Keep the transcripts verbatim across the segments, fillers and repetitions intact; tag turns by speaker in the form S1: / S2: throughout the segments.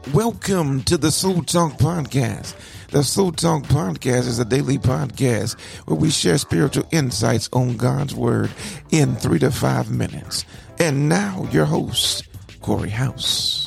S1: Welcome to the Soul Talk Podcast. The Soul Talk Podcast is a daily podcast where we share spiritual insights on God's Word in three to five minutes. And now, your host, Corey House.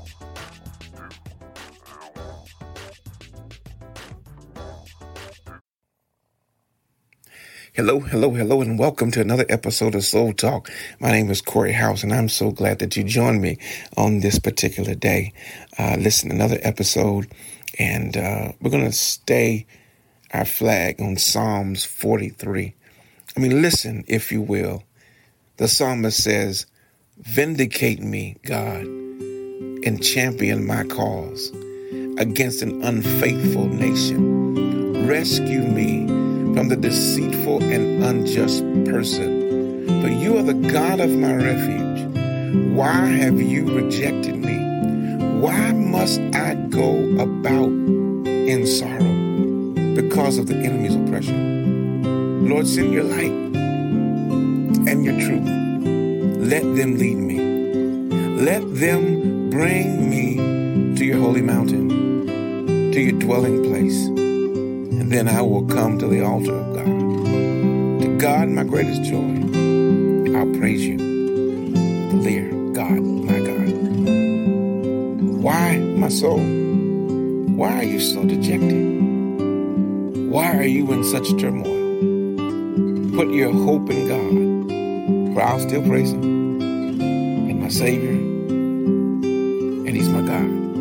S1: Hello, hello, hello, and welcome to another episode of Soul Talk. My name is Corey House, and I'm so glad that you joined me on this particular day. Uh, listen, another episode, and uh, we're going to stay our flag on Psalms forty-three. I mean, listen, if you will. The psalmist says, "Vindicate me, God, and champion my cause against an unfaithful nation. Rescue me from the deceitful and unjust person. For you are the God of my refuge. Why have you rejected me? Why must I go about in sorrow because of the enemy's oppression? Lord, send your light and your truth. Let them lead me. Let them bring me to your holy mountain, to your dwelling place. And then I will come to the altar of God. To God, my greatest joy, I'll praise you. Dear God, my God. Why, my soul? Why are you so dejected? Why are you in such turmoil? Put your hope in God, for I'll still praise him. And my Savior, and he's my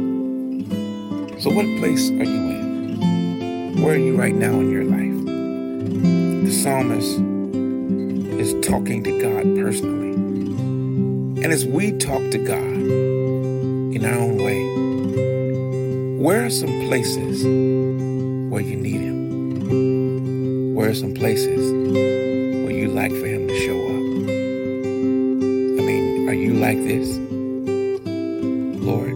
S1: God. So what place are you in? Where are you right now in your life? The psalmist is talking to God personally. And as we talk to God in our own way, where are some places where you need him? Where are some places where you like for him to show up? I mean, are you like this? Lord,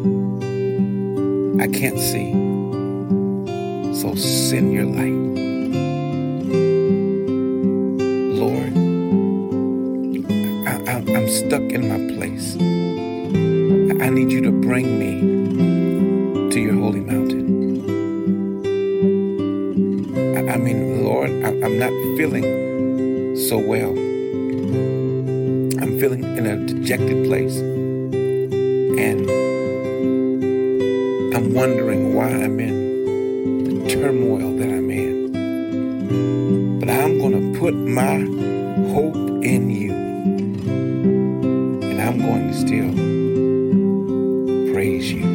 S1: I can't see. So send your light. Lord, I, I, I'm stuck in my place. I need you to bring me to your holy mountain. I, I mean, Lord, I, I'm not feeling so well. I'm feeling in a dejected place. And I'm wondering why I'm in turmoil that I'm in. But I'm going to put my hope in you. And I'm going to still praise you.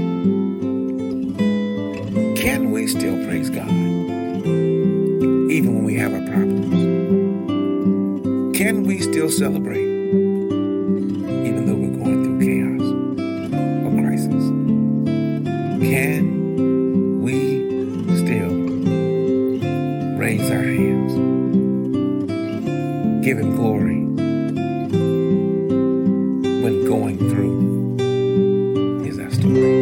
S1: Can we still praise God? Even when we have our problems? Can we still celebrate? Even though we're going through chaos or crisis? Can raise our hands, give him glory when going through is our story.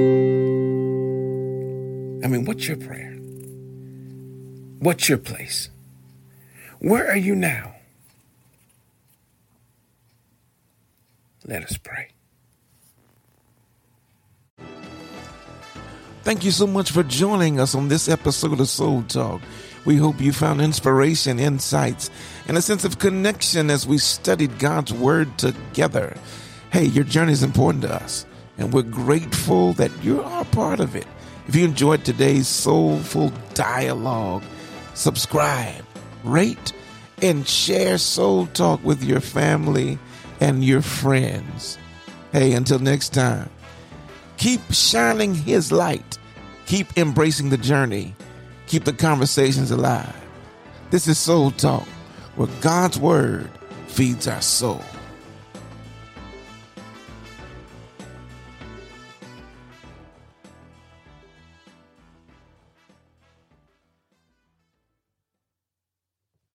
S1: I mean, what's your prayer? What's your place? Where are you now? Let us pray. Thank you so much for joining us on this episode of Soul Talk. We hope you found inspiration, insights, and a sense of connection as we studied God's Word together. Hey, your journey is important to us, and we're grateful that you are a part of it. If you enjoyed today's soulful dialogue, subscribe, rate, and share Soul Talk with your family and your friends. Hey, until next time, keep shining his light. Keep embracing the journey. Keep the conversations alive. This is Soul Talk, where God's Word feeds our soul.